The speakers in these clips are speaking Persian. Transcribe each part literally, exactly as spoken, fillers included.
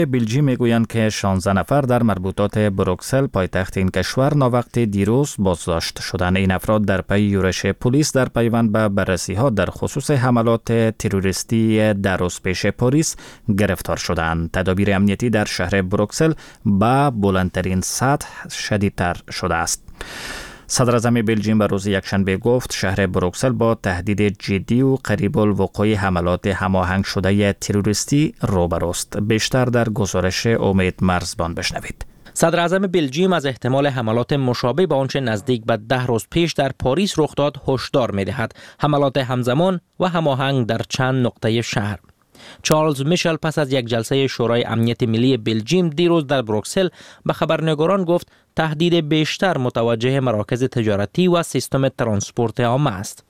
بلژیم میگویند که شانزده نفر در مربوطات بروکسل پایتخت این کشور ناوقت دیروز بازداشت شدند. این افراد در پی یورش پلیس در پیوند به بررسی ها در خصوص حملات تروریستی در روز پیش پاریس گرفتار شدند. تدابیر امنیتی در شهر بروکسل به بلندترین سطح شدیدتر شده است. صدر اعظم بلژیم به روز یکشنبه گفت شهر بروکسل با تهدید جدی و قریب الوقوع حملات هماهنگ شده تروریستی روبروست. بیشتر در گزارش امید مرزبان بشنوید. صدر اعظم بلژیم از احتمال حملات مشابه با آنچه نزدیک به ده روز پیش در پاریس رخ داد هشدار می‌دهد. حملات همزمان و هماهنگ در چند نقطه شهر. چارلز میشل پس از یک جلسه شورای امنیت ملی بلژیم دیروز در بروکسل به خبرنگاران گفت تهدید بیشتر متوجه مراکز تجارتی و سیستم ترانسپورت عامه است.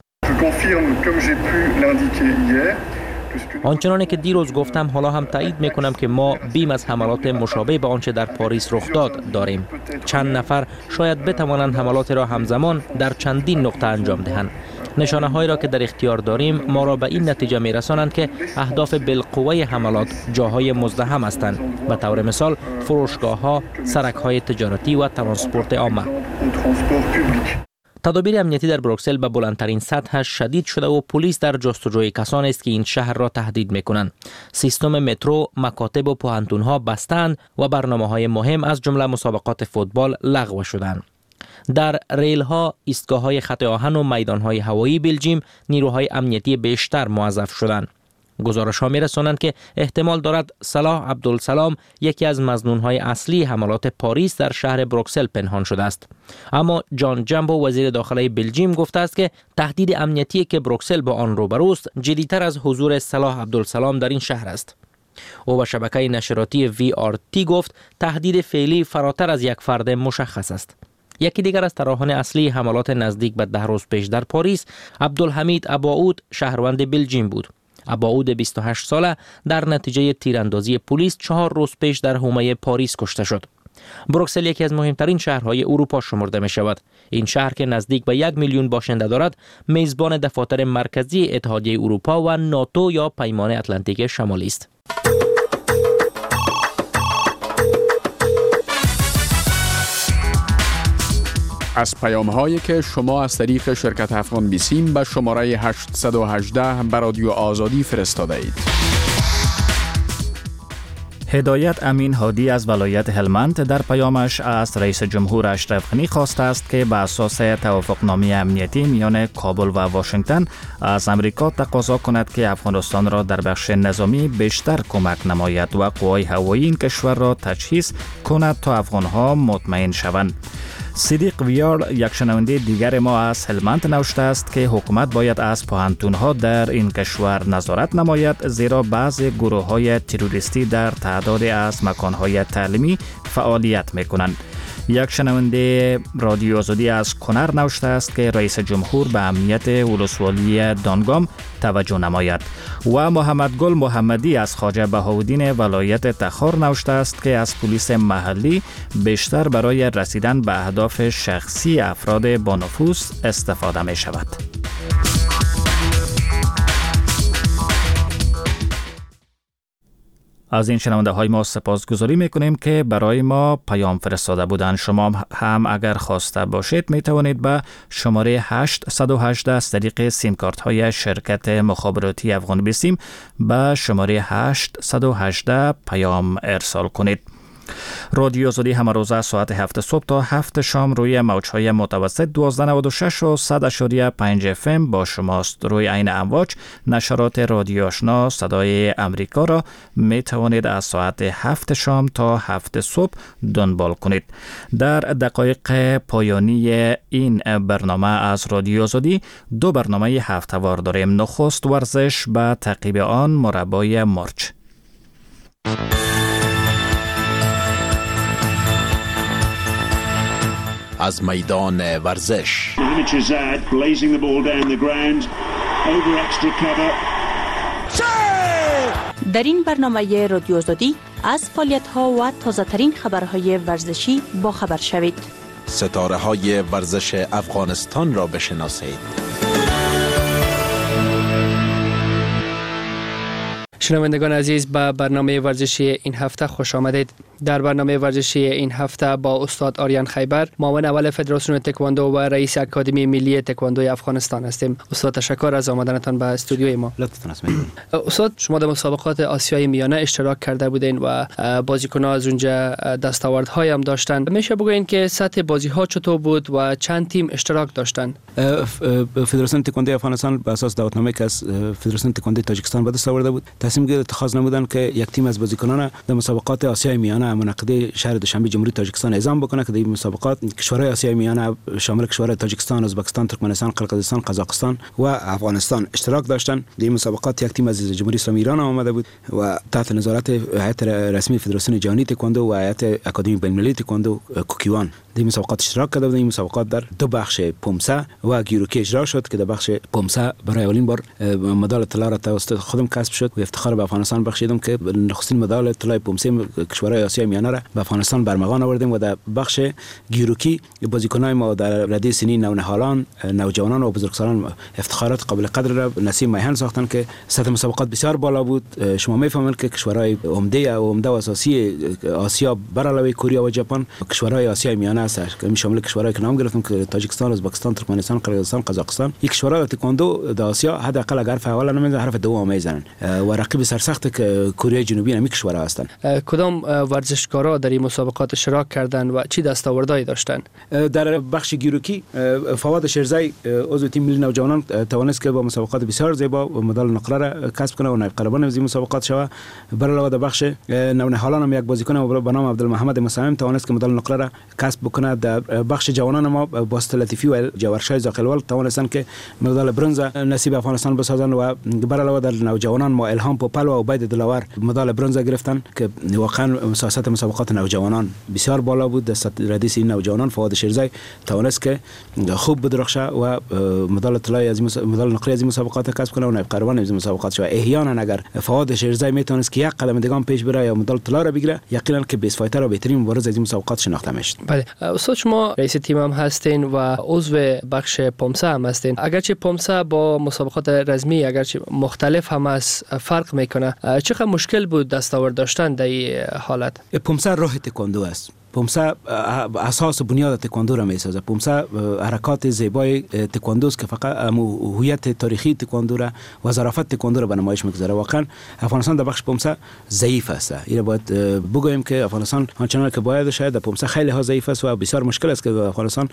آنچنانی که دیروز گفتم حالا هم تایید میکنم که ما بیم از حملات مشابه به آنچه در پاریس رخ داد داریم. چند نفر شاید بتوانند حملات را همزمان در چندین نقطه انجام دهند. نشانه هایی را که در اختیار داریم ما را به این نتیجه می رسانند که اهداف بالقوه حملات جاهای مزدحم هستند. به طور مثال فروشگاه ها، سرک های تجارتی و ترانسپورت عامه. تدابیر امنیتی در بروکسل به بلندترین سطحش شدید شده و پلیس در جستجوی کسانی است که این شهر را تهدید می‌کنند. سیستم مترو، مکاتب و پوهنتون‌ها بستند و برنامه‌های مهم از جمله مسابقات فوتبال لغو شدند. در ریل‌ها، ایستگاه‌های خط آهن و میدان‌های هوایی بلژیم نیروهای امنیتی بیشتر موظف شدند. گزارش‌ها می‌رسانند که احتمال دارد صلاح عبدالسلام یکی از مظنون‌های اصلی حملات پاریس در شهر بروکسل پنهان شده است. اما جان جمبو وزیر داخلی بلژیم گفته است که تهدید امنیتی که بروکسل با آن روبروست جدی‌تر از حضور صلاح عبدالسلام در این شهر است. او به شبکه نشراتی وی آر تی گفت تهدید فعلی فراتر از یک فرد مشخص است. یکی دیگر از طراحان اصلی حملات نزدیک به ده روز پیش در پاریس عبدالحمید اباعود شهروند بلژیم بود. اباعود بیست و هشت ساله در نتیجه تیراندازی پلیس چهار روز پیش در حومه پاریس کشته شد. بروکسل یکی از مهمترین شهرهای اروپا شمرده می شود. این شهر که نزدیک به یک میلیون باشنده دارد میزبان دفاتر مرکزی اتحادیه اروپا و ناتو یا پیمان اتلانتیک شمالی است. از پیام هایی که شما از طریق شرکت افغان بیسیم به شماره هشت یک هشت به رادیو آزادی فرستاده اید. هدایت امین هادی از ولایت هلمند در پیامش از رئیس جمهور اشرف غنی خواسته است که به اساس توافقنامه امنیتی میان کابل و واشنگتن از امریکا تقاضا کند که افغانستان را در بخش نظامی بیشتر کمک نماید و قوای هوایی این کشور را تجهیز کند تا افغانها مطمئن شوند. صدیق ویار یک شنونده دیگر ما از هلمند نوشته است که حکومت باید از پوهنتون‌ها در این کشور نظارت نماید زیرا بعضی گروه‌های تروریستی در تعداد از مکان‌های تعلیمی فعالیت می‌کنند. یک شنونده رادیو آزادی از کنر نوشته است که رئیس جمهور به امنیت ولسوالی دانگام توجه نماید و محمد گل محمدی از خواجه بهاءالدین ولایت تخار نوشته است که از پلیس محلی بیشتر برای رسیدن به اهداف شخصی افراد با نفوذ استفاده می شود. از این شنونده های ما سپاسگزاری میکنیم که برای ما پیام فرستاده بودند. شما هم اگر خواسته باشید می توانید به شماره هشت یک هشت از طریق سیم کارت های شرکت مخابراتی افغان بیسیم به شماره هشت یک هشت پیام ارسال کنید. رادیو آزادی همه روزه ساعت هفت صبح تا هفت شام روی موج‌های متوسط دوازده نود و شش و صد اشاری پنج اف ام با شماست. روی این امواج نشرات رادیو آشنا صدای امریکا را می توانید از ساعت هفت شام تا هفت صبح دنبال کنید. در دقایق پایانی این برنامه از رادیو آزادی دو برنامه هفته‌وار داریم. نخست ورزش، به تعقیب آن مربای مرچ. از میدان ورزش در این برنامه رادیو آزادی از فعالیت‌ها و تازه‌ترین خبرهای ورزشی با خبر شوید. ستاره‌های ورزش افغانستان را بشناسید. شنوندگان عزیز، به برنامه ورزشی این هفته خوش آمدید. در برنامه ورزشی این هفته با استاد آریان خیبر، معاون اول فدراسیون تکواندو و رئیس اکادمی ملی تکواندوی افغانستان هستیم. استاد تشکر از آمدنتان به استودیوی ما. لطفاً اسمعید. استاد، شما در مسابقات آسیای میانه اشتراک کرده بودین و بازیکن‌ها از اونجا دستاوردهای هم داشتن. میشه بگوین که سطح بازی‌ها چطور بود و چند تیم اشتراک داشتن؟ فدراسیون تکواندوی افغانستان به اساس دعوتنامه‌ای که از فدراسیون تکواندوی تاجیکستان به دست آورده بود، تصمیم گرفت اتخاذ نمودند که یک تیم از بازیکنان در مسابقات آسیای میانه منعقد شهر دوشنبه جمهوری تاجیکستان اعزام بکنه که در این مسابقات کشورهای آسیای میانه شامل کشورهای تاجیکستان، ازبکستان، ترکمنستان، قرقیزستان، قزاقستان و افغانستان اشتراک داشتن. در این مسابقات یک تیم از جمهوری اسلامی ایران آمده بود و تحت نظارت هیئت رسمی فدراسیون جهانی تکواندو و هیئت اکادمی بین‌المللی تکواندو کوکیوان در مسابقات اشتراک کرده بود. این مسابقات در دو بخش پومسا و گیروکی اجرا شد که در بخش پومسا برای اولین بار مدال طلا را توسط خودم کسب شد و افتخار به افغانستان بخشیدم که نخستین مدال طلای پومسا کشورهای آسیای میانه را به افغانستان برمغان آوردیم. و در بخش گیروکی بازیکنان ما در رده سنی نونهالان، نوجوانان و بزرگسالان افتخارات قابل قدر را نصیب میهن ساختن که سطح مسابقات بسیار بالا بود. شما میفهمید که کشورهای عمده و عمده و اساسی آسیا بر علاوه کره و ژاپن کشورهای آسیای میانه است که شامل کشورهایی که نام گرفتم که تاجیکستان، ازبکستان، ترکمنستان، قرقیزستان، قزاقستان. یک کشورهای تکواندو در آسیا حداقل اگر فعال نمیزنن حرف دوم میزنن و رقیب سرسخت که کره جنوبی نمی کشورها هستند. کدام ورزشکارا در این مسابقات اشتراک کردند و چی دستاوردهایی داشتند؟ در بخش گیروکی فواد شیرزای عضو تیم ملی نوجوانان توانست که با مسابقات بسیار زیبا مدال نقره را کسب کنه و نایب قهرمان از این مسابقات شود. بر علاوه در بخش نونهالان هم یک بازیکن به نام عبدالمحمد مصمم توانست که مدال نقره را کسب بکنه. در بخش جوانان ما باسط لطیفی و جوهرشاه زاقلوال توانستند که مدال برنز نصیب افغانستان بسازند و بر علاوه در نوجوانان ما الهام پوپل و عبید دلاور مدال برنز گرفتن که واقعا مسابقات مسابقات نوجوانان بسیار بالا بود. در ردیس این نوجوانان فواد شیرزای توانست که خوب بدرخشه و مدال طلای از مدال نقره از این مسابقات کسب کنه و نایب قهرمان از این مسابقات شد. احیانا اگر فواد شیرزای میتونست که یک قدم دیگه پیش بره یا مدال طلا را بگیره، یقینا که بیس فایتر و بهترین مبارز از این مسابقات شناخته میشد. بله استاد، شما رئیس تیم هم هستین و عضو بخش پومسا هم هستین. اگرچه پومسا با مسابقات رزمی اگرچه مختلف هم از فرق میکنه، چقدر مشکل بود دستاورد داشتن در این حالت؟ پومسا راه تکواندو است. پومسا اساس بنیاد تکواندو را میسازه. پومسا حرکات زیبای تکواندو است که فقط هویت تاریخی تکواندو را و ظرافت تکواندو را به نمایش میگذاره. واقعا افغانستان در بخش پومسا ضعیف است. این باید بگویم که افغانستان آنچنان که باید شاید در پومسا خیلی ها ضعیف است و بسیار مشکل است که افغانستان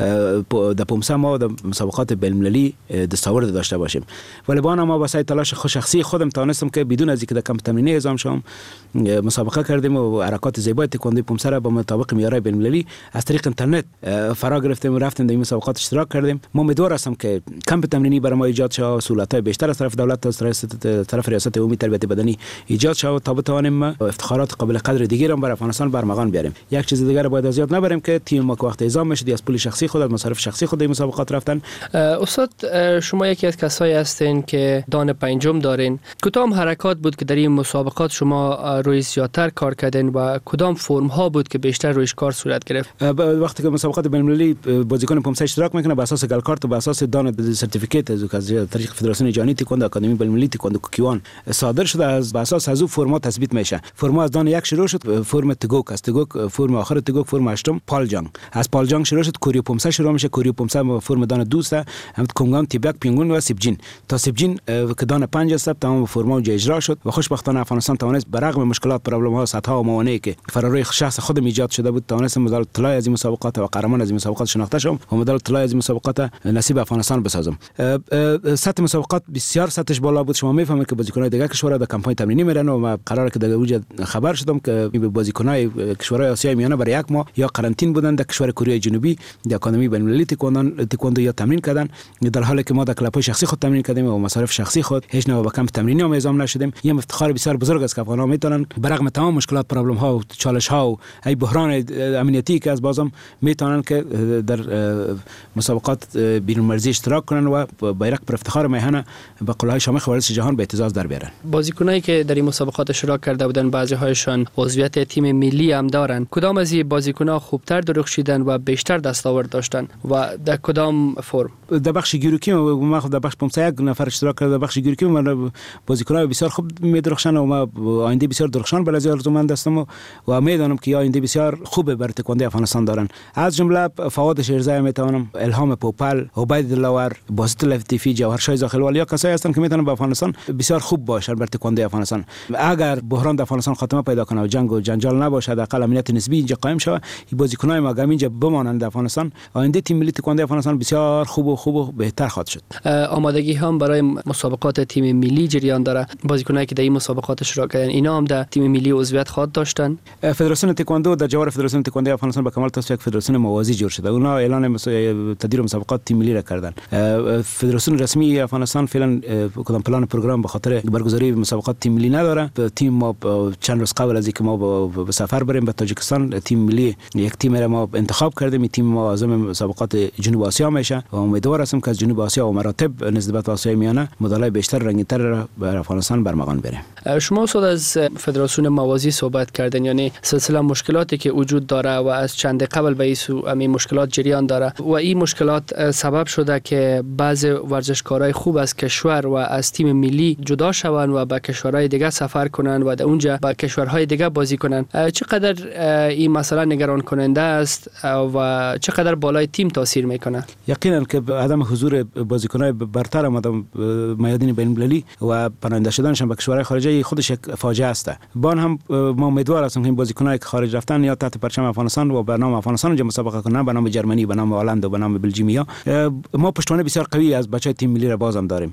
در پومسا ما در مسابقات بین‌المللی دستاورد داشته باشیم. ولی با ما با سعی تلاش خود شخصی خودم توانستم که بدون از اینکه در کمپ تمرینی اعزام شوم مسابقه کردیم و حرکات زیبای تکواندو پومسا را با مطابق معیارهای بین‌المللی از طریق اینترنت فرا گرفتیم و رفتیم در این مسابقات اشتراک کردیم. ما امیدوار هستم که کمپ تمرینی برای ما ایجاد شه، سهولت‌های بیشتر از طرف دولت از طرف ریاست عمومی تربیت بدنی ایجاد شه تا بتوانیم افتخارات قابل قدر دیگر هم برای افغانستان برمغان بیاریم. یک چیز دیگر باید از یاد نبریم که تیم ما که وقت اعزام میشه از پول شخصی خود، از مصارف شخصی خود این مسابقات رفتن. استاد، شما یکی از کسایی هستین که دان پنجم دارین. کدام حرکات بود که در این مسابقات شما روی زیادتر کار کردین و کدام فرم ها بود که بیشتر رویش کار صورت گرفت؟ وقتی که مسابقات بین‌المللی بازیکن پومسا اشتراک میکنه بر اساس گلکارت و بر اساس دان سرتیفیکیت از طریق فدراسیون جهانی تکواندو اکادمی بین‌المللی تکواندو کوکیوان صادر شده، از بر اساس از او فرمات تثبیت میشه. فرما از دان یک شروع شد، فرم تگوک است، تگوک فرم آخر تگوک فرم هشتم پالجانگ، از پالجانگ شروع شد کوریو پومسا شروع میشه. کوریو پومسا فرم دان دوست هم کنگام تیبک پینگون و سیبجین تا سیبجین که دان پنج است تمام فرما اجرا شد و خوشبختانه افغانستان توانست برغم مشکلات پرابلم ها سطح و موانعی که فراروی شخص خود ایجاد شده بود توانست مدال طلای از این مسابقات و قهرمان از این مسابقات شناخته شوم و مدال طلای از این مسابقات نصیب افغانستان بسازم. سطح مسابقات بسیار سطحش بالا بود. شما میفهمید که بازیکنان دیگه کشورها در کمپاین تمرینی میرن و ما قراره که در وجود خبر شدم که بازیکنای کشورهای آسیای میانه برای یک ماه یا قرنطین بودن در کشور کره جنوبی در اکادمی بین‌المللی تکواندو تکواندو یا تمرین کردن، در حالی که ما در کلاب‌های شخصی خود تمرین کردیم و مصارف شخصی خود هیچ نوع به کمپ تمرینی هم اعزام نشدیم. یه افتخار بسیار بزرگ است که افغان‌ها میتونن برغم تمام مشکلات پرابلم ها و چالش ها و ای بحران بحران امنیتی که از بازم میتونن که در مسابقات بیرون مرزی اشتراک کنن و بیرق پر افتخار میهن به قله‌های شامخ ورزش جهان به اعتزاز در بیارن. بازیکنایی که در این مسابقات اشتراک کرده بودن بعضی هایشان عضویت تیم ملی هم دارن. کدام از این بازیکن‌ها خوبتر درخشیدن و بیشتر دستاورد داشتن و در کدام فرم؟ در بخش گیروکی ما خود در بخش پانصد و یک نفر اشتراک کرده. در بخش گیروکی من بازیکن‌های بسیار خوب می‌درخشن و ما آینده بسیار درخشان بلازی آرزومند هستم و میدانم که آینده بسیار خوب بر تکواندو افغانستان دارن. از جمله فواد شیرزای میتوانم، الهام پوپل، عبید دلاور، باسط لطیفی، جوهر شاه زاخلوال یا کسایی هستند که میتونن به افغانستان بسیار خوب باشن بر تکواندو افغانستان. اگر بحران در افغانستان خاتمه پیدا کنه و جنگ و جنجال نباشه، حداقل امنیت نسبی اینجا قائم شود، این بازیکنای ما اینجا بمانند در افغانستان، آینده تیم ملی تکواندو افغانستان بسیار خوب و خوب و بهتر خواهد شد. آمادگی هم برای مسابقات تیم ملی جریان داره. بازیکنایی که در این مسابقات اشتراک کردن اینا هم در تیم ملی عضویت خواهد داشتن. فدراسیون تکواندو در جوار فدراسیون تکواندو افغانستان به کمال تصفیه یک فدراسیون موازی جور شده. اونا اعلان تدیر مسابقات تیم ملی را کردن. فدراسیون رسمی افغانستان فعلا کدام پلان پروگرام به خاطر برگزاری مسابقات تیم ملی نداره. تیم ما چند روز قبل از اینکه ما به سفر بریم به تاجیکستان، تیم ملی یک تیم را ما انتخاب کردیم. تیم ما عازم مسابقات جنوب آسیا میشه و امیدوار هستم که از جنوب آسیا و مراتب نسبت به آسیای میانه مدالای بیشتر رنگین‌تر را به افغانستان برمغان بریم. شما استاد از فدراسیون موازی صحبت کردن، یعنی سلسله مشکلاتی که وجود داره و از چند قبل به این مشکلات جریان داره و این مشکلات سبب شده که بعضی ورزشکارای خوب از کشور و از تیم ملی جدا شوند و به کشورهای دیگه سفر کنند و در اونجا به کشورهای دیگه بازی کنند. چقدر این مسئله نگران کننده است و چقدر بالای تیم تاثیر میکنه؟ یقینا که عدم حضور بازیکنای برتر آمدن میادین بین المللی و پناهنده شدنشان به کشورهای خارجی خودش یک فاجعه است. با هم ما امیدوار هستیم که این بازیکنایی که خارج رفتن یا تحت پرچم افغانستان و به نام افغانستان اونجا مسابقه کنن، به نام جرمنی، به نام هلند و به نام بلژیمیا. ما پشتوانه بسیار قوی از بچهای تیم ملی را بازم داریم.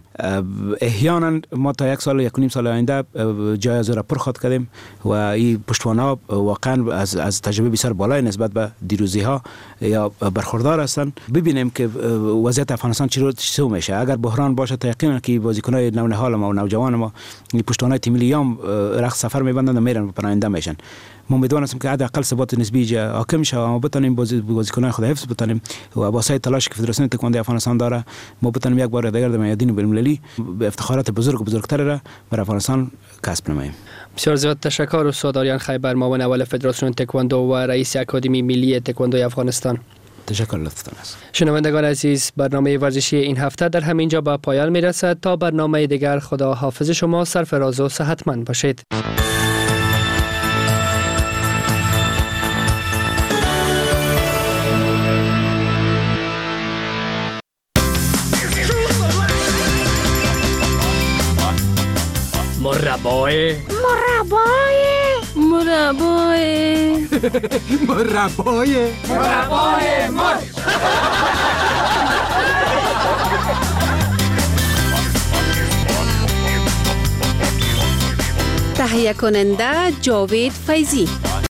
احیانا ما تا یک سال یک و نیم سال آینده جای از را پر خود کردیم و این پشتوانه واقعا از از تجربه بسیار بالای نسبت به دیروزی ها یا برخوردار هستند. ببینیم که وضعیت افغانستان چی رو چطور میشه. اگر بحران باشه تا یقینا که بازیکنای نونهال ما و نوجوان ما این پشتوانه تیم ملی هم رخت سفر میبندن و میرن و پناهنده میشن. ما امیدوار هستیم که حداقل ثبات نسبی جا حاکم شه و ما بتونیم بازیکنان خود حفظ بتونیم و واسه تلاش که فدراسیون تکواندو افغانستان داره ما بتونیم یک بار دیگر در میادین بین‌المللی به افتخارات بزرگ و بزرگتر را بر افغانستان کسب نماییم. بسیار زیاد تشکر استاد آریان خیبر، معاون اول فدراسیون تکواندو و رئیس اکادمی ملی تکواندو افغانستان. تشکر لطفتان است. شنوندگان عزیز، برنامه ورزشی این هفته در همین جا به پایان میرسد. تا برنامه دیگر خدا حافظ شما، سرفراز و صحتمند باشید. مربای مربای مربای مربای مربای مار تهیه کننده جاوید فیضی.